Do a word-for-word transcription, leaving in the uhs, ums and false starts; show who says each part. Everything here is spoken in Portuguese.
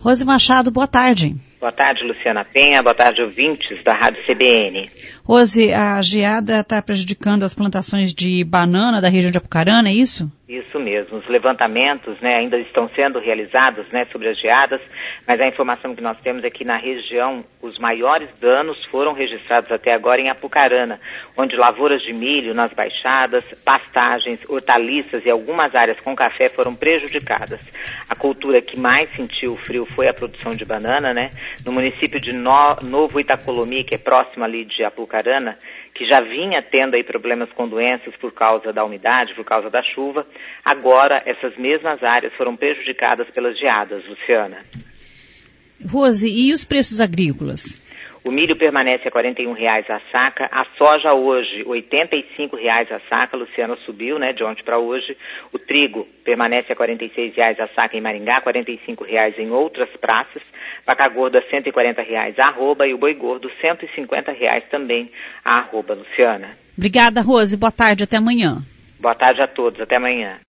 Speaker 1: Rose Machado, boa tarde.
Speaker 2: Boa tarde, Luciana Penha. Boa tarde, ouvintes da Rádio C B N.
Speaker 1: Rose, a geada está prejudicando as plantações de banana da região de Apucarana, é isso?
Speaker 2: Isso mesmo. Os levantamentos, né, ainda estão sendo realizados, né, sobre as geadas, mas a informação que nós temos é que na região os maiores danos foram registrados até agora em Apucarana, onde lavouras de milho nas baixadas, pastagens, hortaliças e algumas áreas com café foram prejudicadas. A cultura que mais sentiu o frio foi a produção de banana, né? No município de no, Novo Itacolomi, que é próximo ali de Apucarana, que já vinha tendo aí problemas com doenças por causa da umidade, por causa da chuva, agora essas mesmas áreas foram prejudicadas pelas geadas, Luciana.
Speaker 1: Rose, e os preços agrícolas?
Speaker 2: O milho permanece a quarenta e um reais a saca, a soja hoje oitenta e cinco reais a saca, Luciana, subiu, né, de ontem para hoje. O trigo permanece a quarenta e seis reais a saca em Maringá, quarenta e cinco reais em outras praças, vaca gorda cento e quarenta reais a arroba e o boi gordo cento e cinquenta reais também a arroba, Luciana.
Speaker 1: Obrigada, Rose, boa tarde, até amanhã.
Speaker 2: Boa tarde a todos, até amanhã.